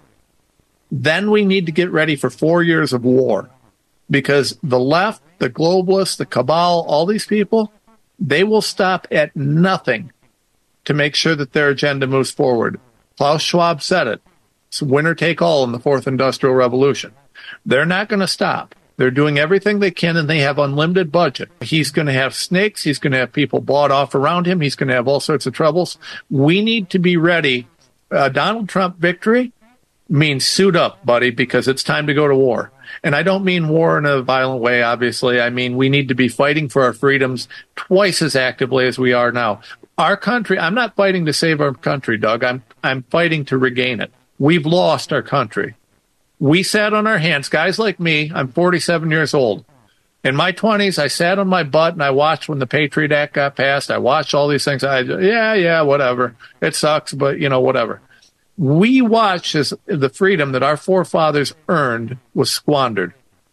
Then we need to get ready for four years of war because the left, the globalists, the cabal, all these people, they will stop at nothing to make sure that their agenda moves forward. Klaus Schwab said it. It's winner take all in the fourth industrial revolution. They're not going to stop. They're doing everything they can, and they have unlimited budget. He's going to have snakes. He's going to have people bought off around him. He's going to have all sorts of troubles. We need to be ready. Uh, Donald Trump victory means suit up, buddy, because it's time to go to war. And I don't mean war in a violent way, obviously. I mean, we need to be fighting for our freedoms twice as actively as we are now. Our country, I'm not fighting to save our country, Doug. I'm, I'm fighting to regain it. We've lost our country. We sat on our hands. Guys like me, I'm forty-seven years old. In my twenties, I sat on my butt and I watched when the Patriot Act got passed. I watched all these things. I, yeah, yeah, whatever. It sucks, but, you know, whatever. We watched as the freedom that our forefathers earned was squandered.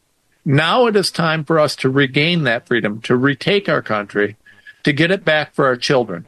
Now it is time for us to regain that freedom, to retake our country, to get it back for our children.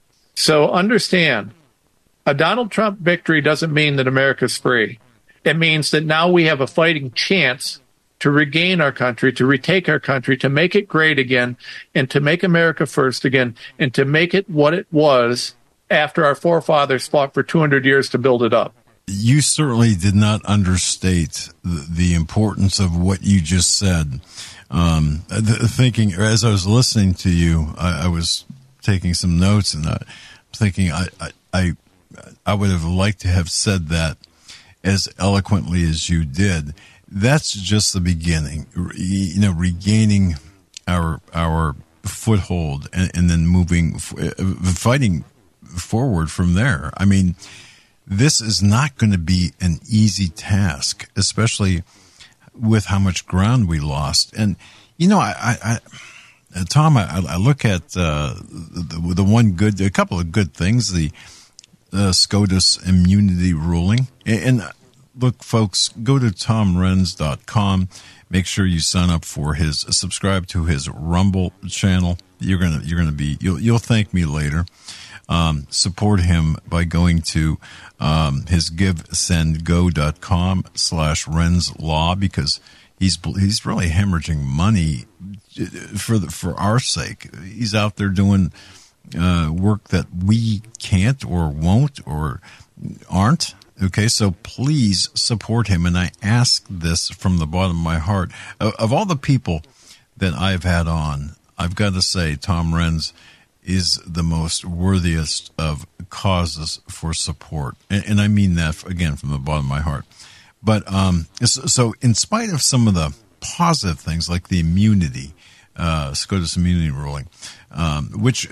So understand, a Donald Trump victory doesn't mean that America's free. It means that now we have a fighting chance to regain our country, to retake our country, to make it great again, and to make America first again, and to make it what it was after our forefathers fought for two hundred years to build it up. You certainly did not understate the, the importance of what you just said. Um, the, thinking, as I was listening to you, I, I was taking some notes and uh, thinking I, I, I, I would have liked to have said that as eloquently as you did. That's just the beginning. You know, regaining our our foothold and, and then moving, fighting forward from there. I mean, this is not going to be an easy task, especially with how much ground we lost. And, you know, I, I, I Tom, I, I look at uh, the, the one good, a couple of good things, the uh, SCOTUS immunity ruling. And, and look, folks, go to tom renz dot com. Make sure you sign up for his, subscribe to his Rumble channel. You're gonna, you're gonna be, you'll, you'll thank me later. Um, support him by going to um, his givesendgo.com slash Renz Law, because he's he's really hemorrhaging money for the, for our sake. He's out there doing uh, work that we can't or won't or aren't. Okay, so please support him. And I ask this from the bottom of my heart. Of, of all the people that I've had on, I've got to say Tom Renz is the most worthiest of causes for support. And, and I mean that, again, from the bottom of my heart. But um, so in spite of some of the positive things like the immunity, uh, SCOTUS immunity ruling, um, which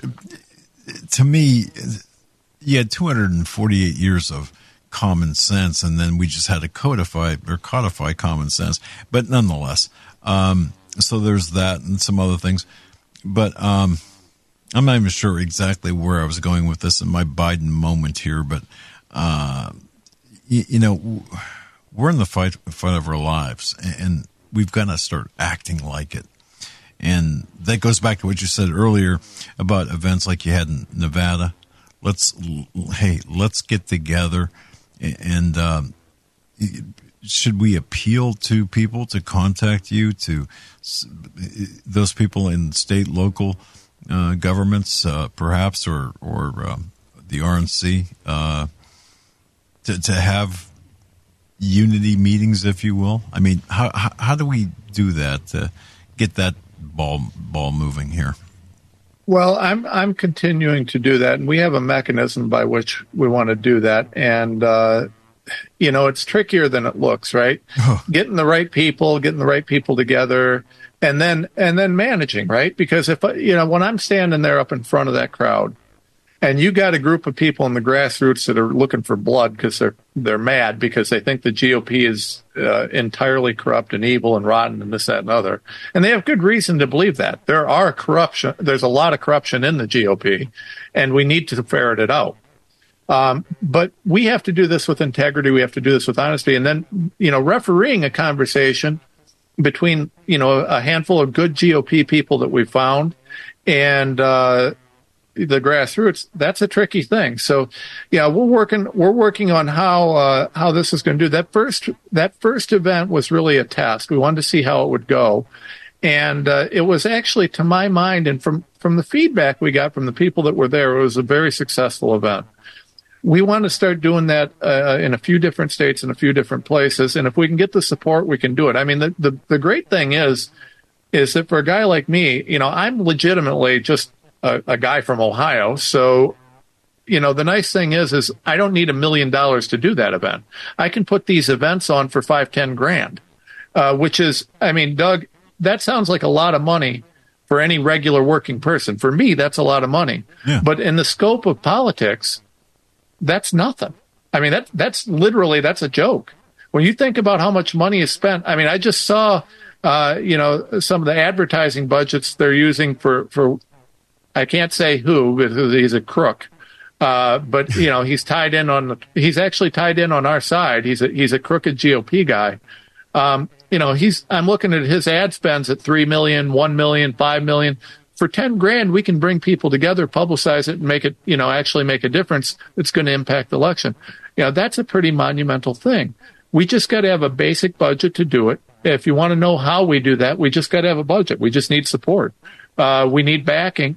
to me, you had two hundred forty-eight years of common sense, and then we just had to codify or codify common sense. But nonetheless, um, so there's that and some other things. But um, I'm not even sure exactly where I was going with this in my Biden moment here. But uh, you, you know, we're in the fight, fight of our lives, and we've got to start acting like it. And that goes back to what you said earlier about events like you had in Nevada. Let's, hey, let's get together. And um, should we appeal to people to contact you, to those people in state, local uh, governments, uh, perhaps, or or um, the R N C, uh, to to have unity meetings, if you will? I mean, how how, how do we do that to get that ball ball moving here? Well, I'm I'm continuing to do that, and we have a mechanism by which we want to do that. And uh, you know, it's trickier than it looks, right? Oh. Getting the right people, getting the right people together, and then and then managing, right? Because if you know, when I'm standing there up in front of that crowd, and you got a group of people in the grassroots that are looking for blood because they're they're mad because they think the G O P is uh, entirely corrupt and evil and rotten and this, that, and other, and they have good reason to believe that. There are corruption. There's a lot of corruption in the G O P, and we need to ferret it out. Um, but we have to do this with integrity. We have to do this with honesty, and then you know, refereeing a conversation between you know a handful of good G O P people that we found and. Uh, the grassroots, that's a tricky thing. So, yeah, we're working, we're working on how, uh, how this is going to do. That first, that first event was really a test. We wanted to see how it would go. And, uh, it was actually, to my mind, and from, from the feedback we got from the people that were there, it was a very successful event. We want to start doing that, uh, in a few different states and a few different places. And if we can get the support, we can do it. I mean, the, the, the great thing is, is that for a guy like me, you know, I'm legitimately just, A, a guy from Ohio. So, you know, the nice thing is, is I don't need a million dollars to do that event. I can put these events on for five, ten grand, uh, which is, I mean, Doug, that sounds like a lot of money for any regular working person. For me, that's a lot of money. Yeah. But in the scope of politics, that's nothing. I mean, that that's literally, that's a joke. When you think about how much money is spent, I mean, I just saw, uh, you know, some of the advertising budgets they're using for, for, I can't say who, because he's a crook. Uh, but you know, he's tied in on the, he's actually tied in on our side. He's a, he's a crooked G O P guy. Um, you know, he's, I'm looking at his ad spends at three million, one million, five million. For ten grand, we can bring people together, publicize it, and make it, you know, actually make a difference that's going to impact the election. You know, that's a pretty monumental thing. We just got to have a basic budget to do it. If you want to know how we do that, we just got to have a budget. We just need support. Uh, we need backing.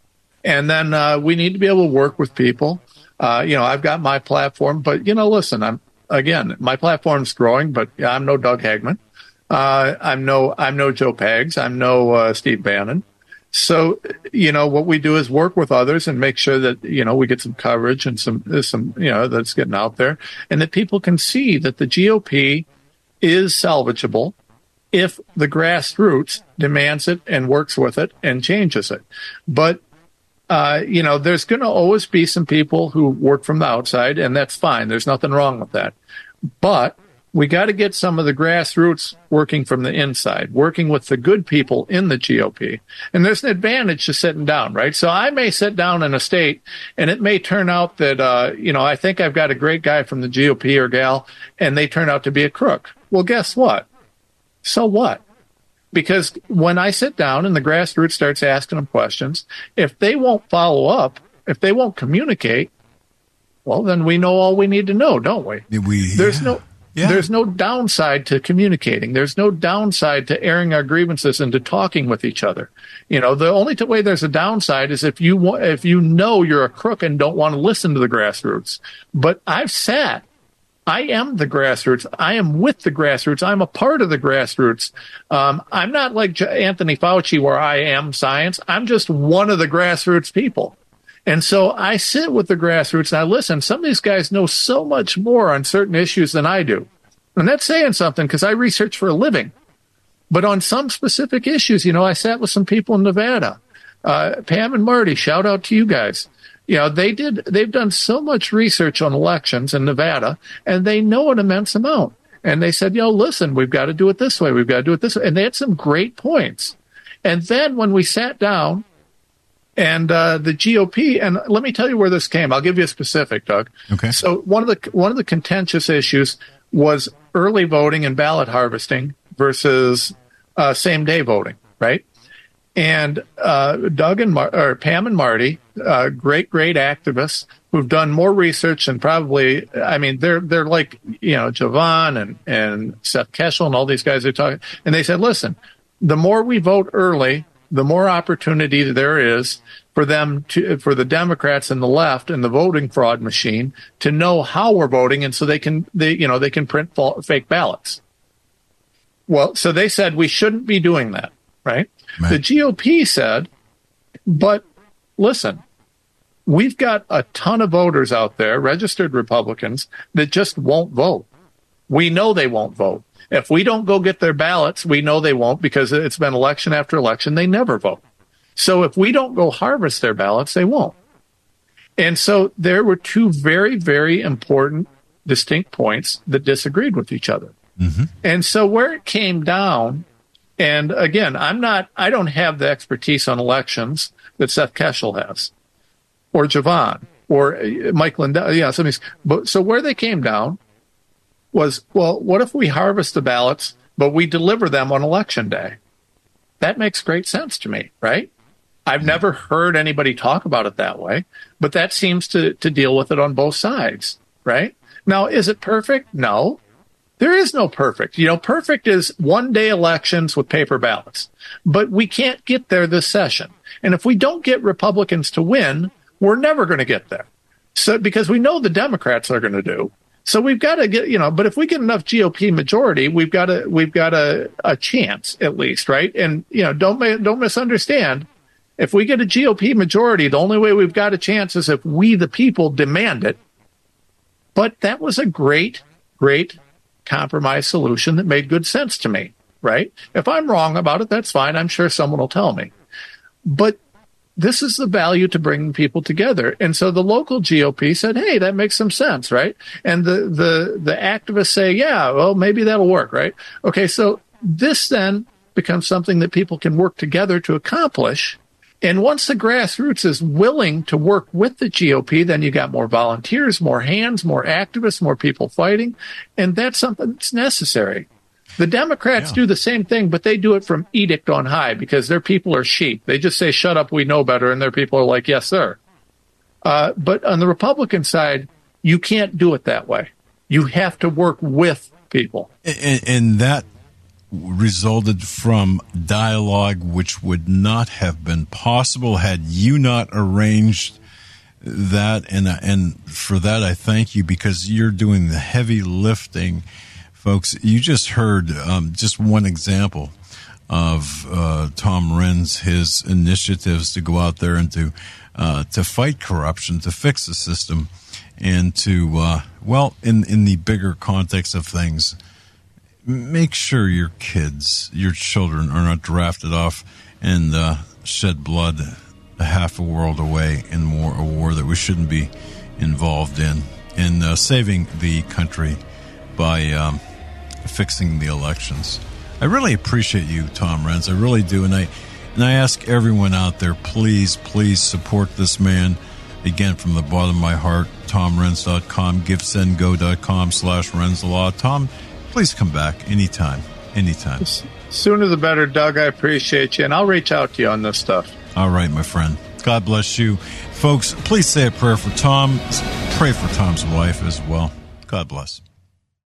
And then uh, we need to be able to work with people. Uh, you know, I've got my platform, but, you know, listen, I'm again, my platform's growing, but I'm no Doug Hagman. Uh, I'm no I'm no Joe Pags. I'm no uh, Steve Bannon. So, you know, what we do is work with others and make sure that, you know, we get some coverage and some, some, you know, that's getting out there, and that people can see that the G O P is salvageable. if the grassroots demands it and works with it and changes it. But, uh, you know, there's going to always be some people who work from the outside, and that's fine. There's nothing wrong with that. But we got to get some of the grassroots working from the inside, working with the good people in the G O P. And there's an advantage to sitting down, right? So I may sit down in a state, and it may turn out that, uh, you know, I think I've got a great guy from the G O P or gal, and they turn out to be a crook. Well, guess what? So what? Because when I sit down and the grassroots starts asking them questions, if they won't follow up, if they won't communicate, well, then we know all we need to know, don't we? we There's yeah. no... Yeah. There's no downside to communicating. There's no downside to airing our grievances and to talking with each other. You know, the only t- way there's a downside is if you wa- if you know you're a crook and don't want to listen to the grassroots. But I've sat. I am the grassroots. I am with the grassroots. I'm a part of the grassroots. Um, I'm not like J- Anthony Fauci where I am science. I'm just one of the grassroots people. And so I sit with the grassroots and I listen. Some of these guys know so much more on certain issues than I do. And that's saying something because I research for a living. But on some specific issues, you know, I sat with some people in Nevada. Uh, Pam and Marty, shout out to you guys. You know, they did, they've done so much research on elections in Nevada, and they know an immense amount. And they said, you know, listen, we've got to do it this way. We've got to do it this way. And they had some great points. And then when we sat down, and uh, the G O P, and let me tell you where this came. I'll give you a specific, Doug. Okay. So one of the one of the contentious issues was early voting and ballot harvesting versus uh, same day voting, right? And uh, Doug and Mar- or Pam and Marty, uh, great great activists who've done more research than probably. I mean, they're they're like you know Javon and and Seth Keshel and all these guys are talking, and they said, listen, the more we vote early, the more opportunity there is for them to, for the Democrats and the left and the voting fraud machine to know how we're voting, and so they can, they, you know, they can print fa- fake ballots. Well, so they said we shouldn't be doing that, right? right? The G O P said, but listen, we've got a ton of voters out there, registered Republicans, that just won't vote. We know they won't vote. If we don't go get their ballots, we know they won't because it's been election after election. They never vote. So if we don't go harvest their ballots, they won't. And so there were two very, very important, distinct points that disagreed with each other. Mm-hmm. And so where it came down, and again, I'm not, I don't have the expertise on elections that Seth Keshel has, or Javon, or Mike Lindell. Yeah, some of these. But so where they came down was, well, what if we harvest the ballots, but we deliver them on election day? That makes great sense to me, right? I've never heard anybody talk about it that way, but that seems to, to deal with it on both sides, right? Now, is it perfect? No. There is no perfect. You know, perfect is one-day elections with paper ballots. But we can't get there this session. And if we don't get Republicans to win, we're never going to get there. So because we know the Democrats are going to do. So we've got to get, you know, but if we get enough G O P majority, we've got a we've got a, a chance at least, right? And you know, don't don't misunderstand. If we get a G O P majority, the only way we've got a chance is if we, the people, demand it. But that was a great, great compromise solution that made good sense to me, right? If I'm wrong about it, that's fine. I'm sure someone will tell me. But this is the value to bringing people together. And so the local G O P said, hey, that makes some sense, right? And the, the, the activists say, yeah, well, maybe that'll work, right? Okay, so this then becomes something that people can work together to accomplish. And once the grassroots is willing to work with the G O P, then you got more volunteers, more hands, more activists, more people fighting. And that's something that's necessary. The Democrats yeah. do the same thing, but they do it from edict on high because their people are sheep. They just say, shut up, we know better. And their people are like, yes, sir. Uh, but on the Republican side, you can't do it that way. You have to work with people. And, and that resulted from dialogue which would not have been possible had you not arranged that. And, and for that, I thank you because you're doing the heavy lifting. Folks, you just heard um, just one example of uh, Tom Renz, his initiatives to go out there and to uh, to fight corruption, to fix the system, and to, uh, well, in, in the bigger context of things, make sure your kids, your children, are not drafted off and uh, shed blood a half a world away in war, a war that we shouldn't be involved in, in uh, saving the country by um, fixing the elections. I really appreciate you, Tom Renz. I really do. And I, and I ask everyone out there, please, please support this man. Again, from the bottom of my heart, tom renz dot com, givesendgo dot com slash Renzlaw. Tom, please come back anytime, anytime. Sooner the better, Doug. I appreciate you, and I'll reach out to you on this stuff. All right, my friend. God bless you. Folks, please say a prayer for Tom. Pray for Tom's wife as well. God bless.